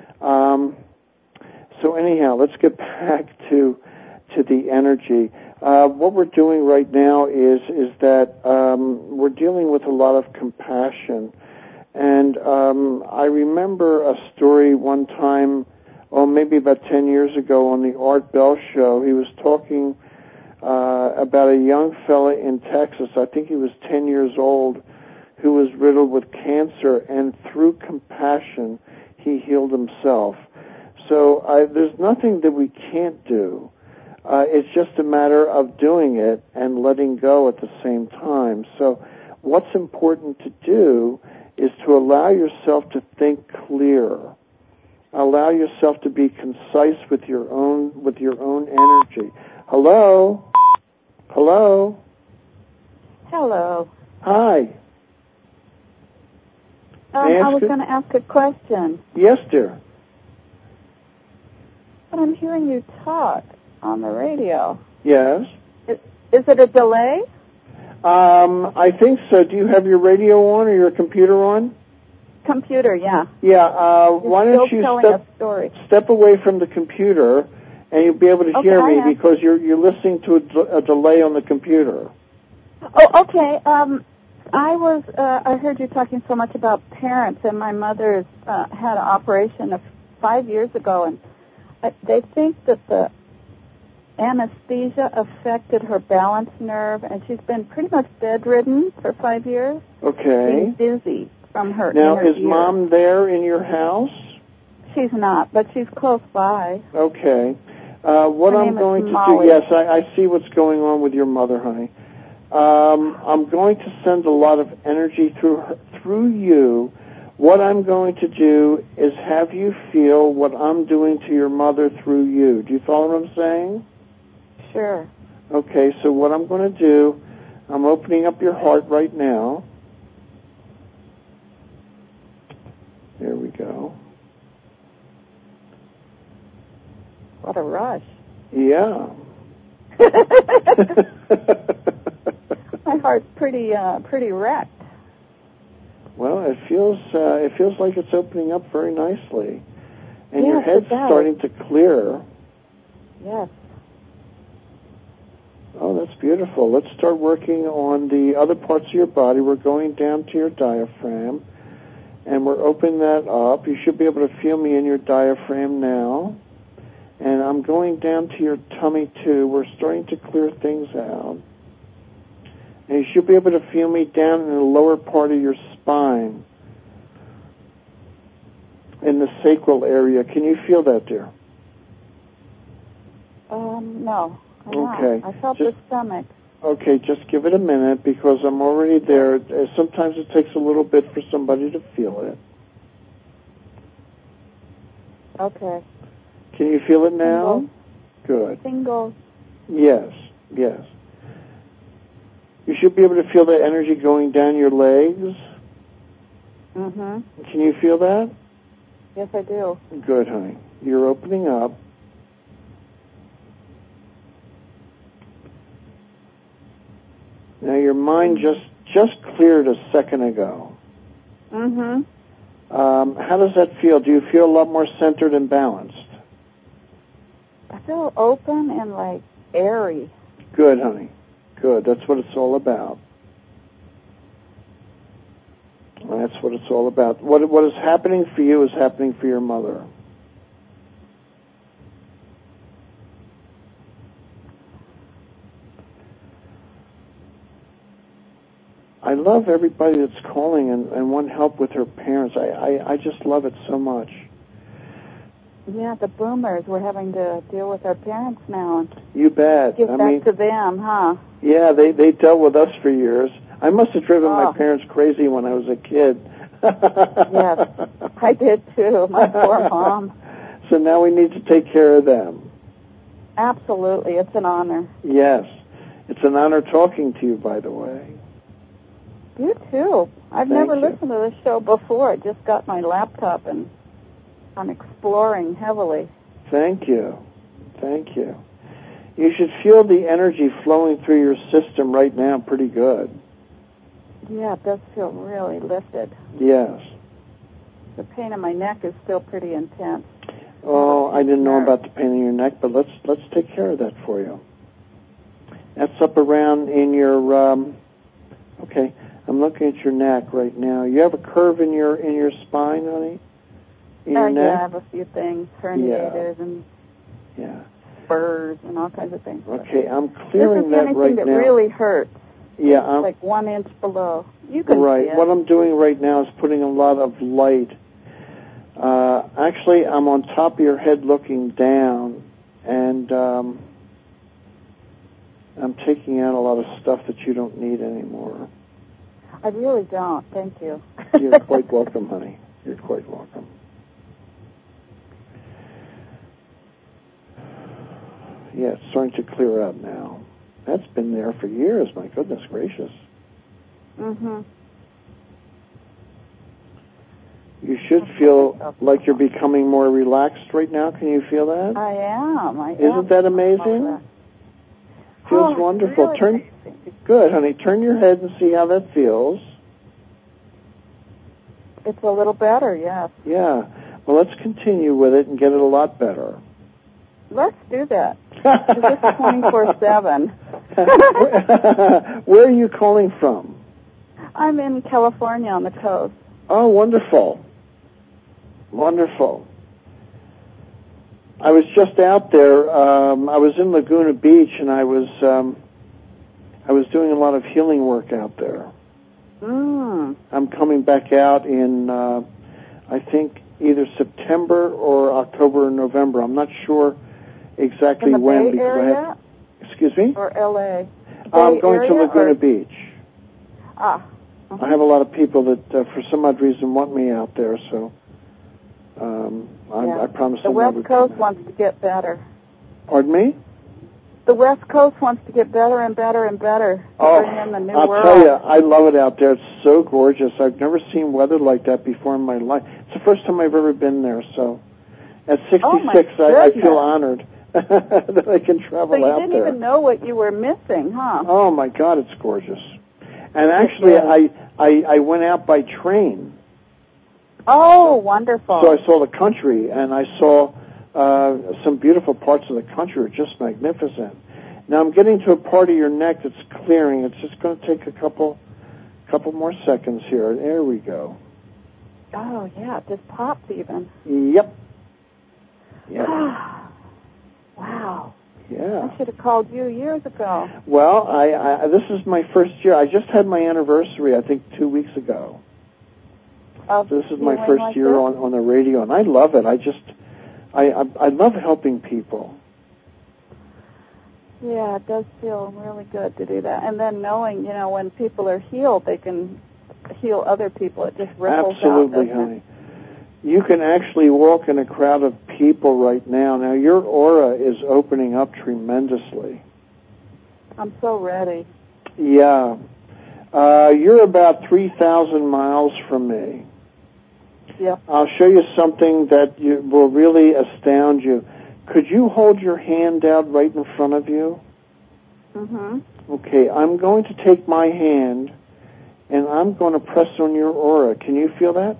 A: So anyhow, let's get back to the energy. What we're doing right now is that we're dealing with a lot of compassion. And I remember a story one time, maybe about 10 years ago on the Art Bell show. He was talking about a young fella in Texas, I think he was 10 years old, who was riddled with cancer, and through compassion, he healed himself. So there's nothing that we can't do. It's just a matter of doing it and letting go at the same time. So what's important to do is to allow yourself to think clear. Allow yourself to be concise with your own energy. Hello? Hello?
G: Hello.
A: Hi.
G: I was going to ask a question.
A: Yes, dear.
G: But I'm hearing you talk on the radio.
A: Yes.
G: Is it a delay?
A: I think so. Do you have your radio on or your computer on?
G: Computer, yeah.
A: Yeah. Why don't you step away from the computer, and you'll be able to hear me because you're listening to a delay on the computer.
G: Oh, okay. I heard you talking so much about parents, and my mother had an operation 5 years ago, and they think that the anesthesia affected her balance nerve, and she's been pretty much bedridden for 5 years.
A: Okay.
G: She's dizzy from her
A: Now,
G: inner
A: is
G: ear.
A: Mom there in your house?
G: She's not, but she's close by.
A: Okay. What
G: her
A: I'm
G: name
A: going
G: is
A: to
G: Molly.
A: do, yes, I see what's going on with your mother, honey. I'm going to send a lot of energy through you. What I'm going to do is have you feel what I'm doing to your mother through you. Do you follow what I'm saying?
G: Sure.
A: Okay, so what I'm going to do, I'm opening up your heart right now. There we go.
G: What a rush.
A: Yeah.
G: My heart's pretty wrecked.
A: Well, it feels like it's opening up very nicely, and
G: yes,
A: your head's starting to clear.
G: Yes.
A: Oh, that's beautiful. Let's start working on the other parts of your body. We're going down to your diaphragm, and we're opening that up. You should be able to feel me in your diaphragm now. And I'm going down to your tummy, too. We're starting to clear things out. And you should be able to feel me down in the lower part of your spine, in the sacral area. Can you feel that, dear?
G: No.
A: Okay.
G: I felt the stomach.
A: Okay, just give it a minute because I'm already there. Sometimes it takes a little bit for somebody to feel it.
G: Okay.
A: Can you feel it now?
G: Single.
A: Good.
G: Single.
A: Yes. You should be able to feel the energy going down your legs.
G: Mm-hmm.
A: Can you feel that?
G: Yes, I do.
A: Good, honey. You're opening up. Now your mind just cleared a second ago.
G: Mm-hmm.
A: How does that feel? Do you feel a lot more centered and balanced?
G: I feel open and like airy.
A: Good, honey. Good. That's what it's all about. That's what it's all about. What is happening for you is happening for your mother. I love everybody that's calling and want help with her parents. I just love it so much.
G: Yeah, the boomers, we're having to deal with our parents now. And
A: you bet.
G: Give back to them, huh?
A: Yeah, they dealt with us for years. I must have driven my parents crazy when I was a kid.
G: Yes, I did too. My poor mom.
A: So now we need to take care of them.
G: Absolutely. It's an honor.
A: Yes. It's an honor talking to you, by the way.
G: You too. I've never listened to this show before. I just got my laptop and I'm exploring heavily.
A: Thank you. You should feel the energy flowing through your system right now pretty good.
G: Yeah, it does feel really lifted.
A: Yes.
G: The pain in my neck is still pretty intense.
A: Oh, I didn't know about the pain in your neck, but let's take care of that for you. That's up around in your okay, I'm looking at your neck right now. You have a curve in your spine, honey? In your neck?
G: Yeah, I have a few things, herniators and spurs and all kinds of things.
A: Okay, I'm clearing that right now.
G: This is anything that really hurts.
A: Yeah,
G: it's like 1 inch below. You can see it.
A: What I'm doing right now is putting a lot of light. Actually, I'm on top of your head looking down, and I'm taking out a lot of stuff that you don't need anymore.
G: I really don't. Thank you.
A: You're quite welcome, honey. You're quite welcome. Yeah, it's starting to clear out now. That's been there for years, my goodness gracious.
G: Mm-hmm.
A: You should feel like you're becoming more relaxed right now. Can you feel that?
G: I am.
A: Isn't that amazing? Feels wonderful.
G: Really amazing.
A: Good, honey. Turn your head and see how that feels.
G: It's a little better, yes.
A: Yeah. Well, let's continue with it and get it a lot better.
G: Let's do that. It's 24/7.
A: Where are you calling from?
G: I'm in California on the coast.
A: Oh, wonderful. Wonderful. I was just out there. I was in Laguna Beach, and I was doing a lot of healing work out there. I'm coming back out in, I think, either September or October or November. I'm not sure exactly when.
G: In the Bay Area?
A: Excuse me?
G: Or L.A.?
A: I'm going to Laguna Beach.
G: Ah.
A: I have a lot of people that, for some odd reason, want me out there, so I promise
G: the
A: them
G: West
A: I would
G: Coast
A: come
G: wants to get better.
A: Pardon me?
G: The West Coast wants to get better and better and better. Bring in the new
A: I'll
G: world.
A: tell you, I love it out there. It's so gorgeous. I've never seen weather like that before in my life. It's the first time I've ever been there, so at 66, I feel honored that I can travel out there.
G: So you didn't even know what you were missing, huh?
A: Oh, my God, it's gorgeous. And actually, I went out by train.
G: Oh, wonderful.
A: So I saw the country, and I saw some beautiful parts of the country. Just magnificent. Now I'm getting to a part of your neck that's clearing. It's just going to take a couple more seconds here. There we go.
G: Oh, yeah, it just pops even.
A: Yep.
G: Wow.
A: Yeah.
G: I should have called you years ago.
A: Well, I this is my first year. I just had my anniversary, I think, 2 weeks ago. So this is my first year on the radio, and I love it. I love helping people.
G: Yeah, it does feel really good to do that. And then knowing, when people are healed, they can heal other people. It just ripples
A: Absolutely,
G: out,
A: honey. You can actually walk in a crowd of people right now. Now, your aura is opening up tremendously.
G: I'm so ready.
A: Yeah. You're about 3,000 miles from me.
G: Yep.
A: I'll show you something that will really astound you. Could you hold your hand out right in front of you?
G: Mm-hmm.
A: Okay, I'm going to take my hand, and I'm going to press on your aura. Can you feel that?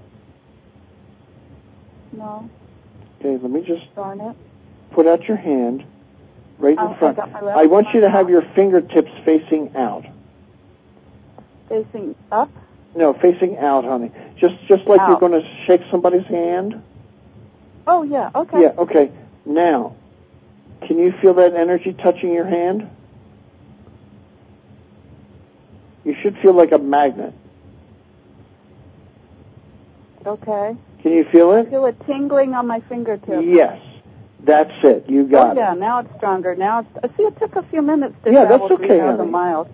G: No.
A: Okay, let me just
G: Darn it.
A: Put out your hand right in front.
G: I
A: want you to have your fingertips facing out.
G: Facing up?
A: No, facing out, honey. Just like you're going to shake somebody's hand.
G: Oh, yeah, okay.
A: Yeah, okay. Now, can you feel that energy touching your hand? You should feel like a magnet.
G: Okay.
A: Can you feel it?
G: I feel it tingling on my fingertips.
A: Yes, that's it. You got it.
G: Oh, yeah, now it's stronger. Now it's, see, it took a few minutes to
A: travel
G: 3,000 miles.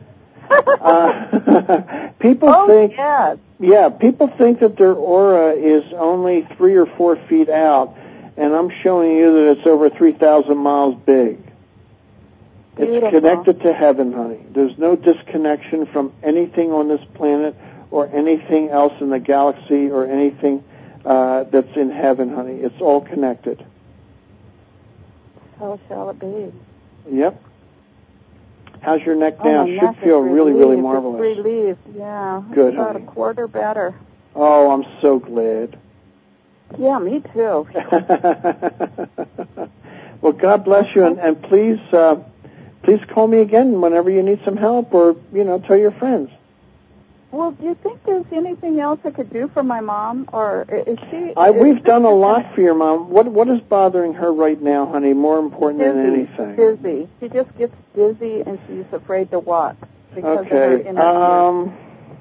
A: People think, people think that their aura is only 3 or 4 feet out, and I'm showing you that it's over 3,000 miles big. Beautiful. It's connected to heaven, honey. There's no disconnection from anything on this planet or anything else in the galaxy or anything that's in heaven, honey. It's all connected.
G: So shall it be.
A: Yep. How's your neck now? It should feel really, really marvelous.
G: It's relieved, yeah.
A: Good,
G: about a quarter better.
A: Oh, I'm so glad.
G: Yeah, me too.
A: Well, God bless you, and please call me again whenever you need some help, or tell your friends.
G: Well, do you think there's anything else I could do for my mom, or is she?
A: We've done a lot for your mom. What is bothering her right now, honey? More important than anything.
G: Dizzy. She just gets dizzy, and she's afraid to walk because of her inner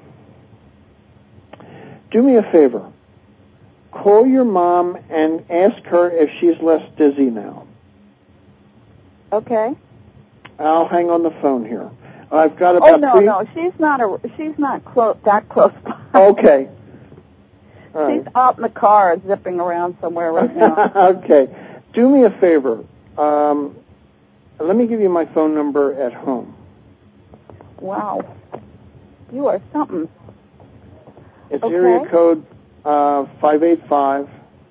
A: Do me a favor. Call your mom and ask her if she's less dizzy now.
G: Okay.
A: I'll hang on the phone here. I've got about
G: no, she's not that close by.
A: Okay. All right.
G: She's out in the car zipping around somewhere right now.
A: Okay. Do me a favor. Let me give you my phone number at home.
G: Wow. You are something.
A: It's area code 585.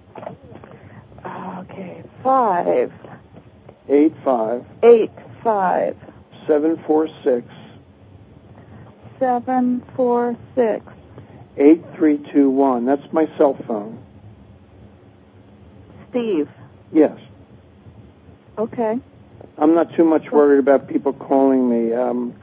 G: Okay. 585
A: 746 8321. That's my cell phone.
G: Steve.
A: Yes.
G: Okay.
A: I'm not too much worried about people calling me.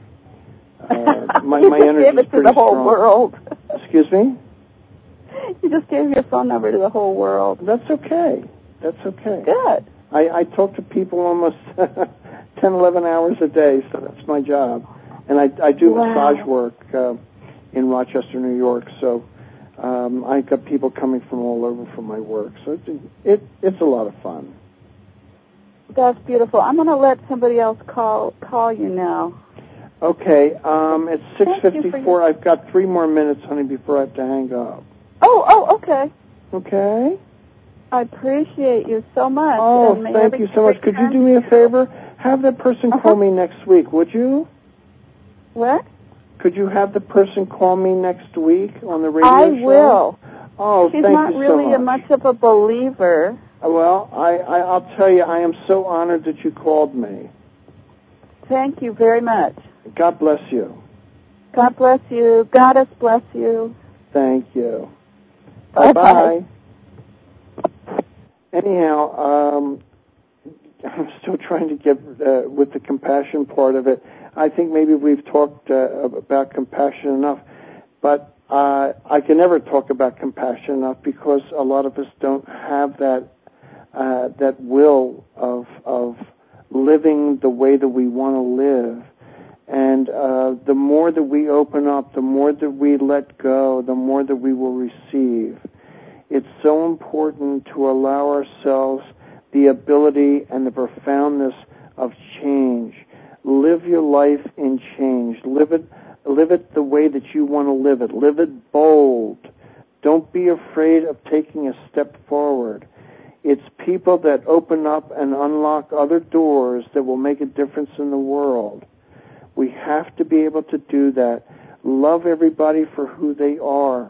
A: My energy
G: gave it to the whole world.
A: Excuse me?
G: You just gave your phone number to the whole world.
A: That's okay.
G: Good.
A: I talk to people almost 10, 11 hours a day, so that's my job. And I do massage work in Rochester, New York, so I got people coming from all over for my work. So it's a lot of fun.
G: That's beautiful. I'm going to let somebody else call you now.
A: Okay, it's 6:54. I've got 3 more minutes, honey, before I have to hang up.
G: Oh, okay.
A: Okay.
G: I appreciate you so much.
A: Oh, thank you so much. Could you do me a favor? Have that person call me next week, would you?
G: What?
A: Could you have the person call me next week on the radio show?
G: I will.
A: Oh,
G: She's
A: thank
G: not
A: you
G: really
A: so much.
G: much of a believer.
A: Well, I'll tell you, I am so honored that you called me.
G: Thank you very much.
A: God bless you.
G: God bless you. Goddess bless you.
A: Thank you. Bye-bye. Anyhow, I'm still trying to get with the compassion part of it. I think maybe we've talked about compassion enough, but I can never talk about compassion enough because a lot of us don't have that will of living the way that we want to live. And the more that we open up, the more that we let go, the more that we will receive. It's so important to allow ourselves the ability and the profoundness of change. Live your life in change. Live it the way that you want to live it. Live it bold. Don't be afraid of taking a step forward. It's people that open up and unlock other doors that will make a difference in the world. We have to be able to do that. Love everybody for who they are.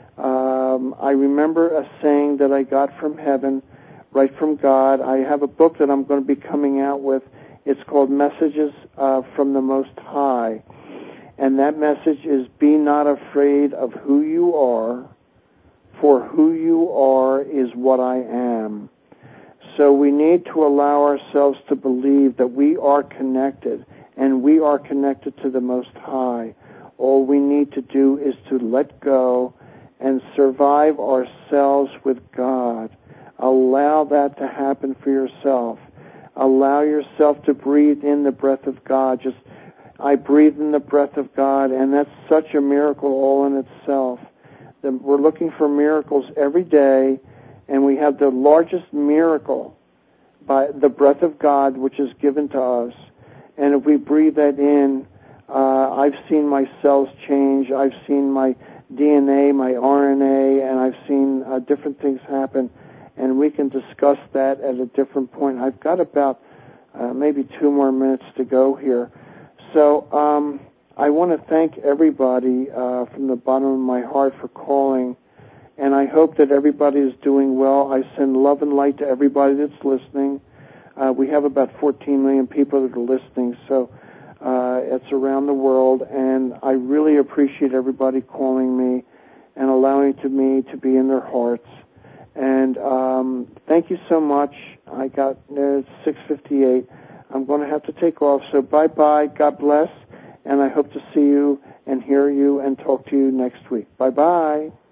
A: I remember a saying that I got from heaven, right from God. I have a book that I'm going to be coming out with. It's called Messages from the Most High. And that message is, be not afraid of who you are, for who you are is what I am. So we need to allow ourselves to believe that we are connected, and we are connected to the Most High. All we need to do is to let go and survive ourselves with God. Allow that to happen for yourself. Allow yourself to breathe in the breath of God. I breathe in the breath of God, and that's such a miracle all in itself. We're looking for miracles every day, and we have the largest miracle by the breath of God, which is given to us. And if we breathe that in, I've seen my cells change. I've seen my DNA, my RNA, and I've seen different things happen. And we can discuss that at a different point. I've got about maybe 2 more minutes to go here. So I want to thank everybody from the bottom of my heart for calling. And I hope that everybody is doing well. I send love and light to everybody that's listening. We have about 14 million people that are listening, so it's around the world. And I really appreciate everybody calling me and allowing me to be in their hearts. And thank you so much. I got 6:58. I'm going to have to take off. So bye-bye. God bless. And I hope to see you and hear you and talk to you next week. Bye-bye.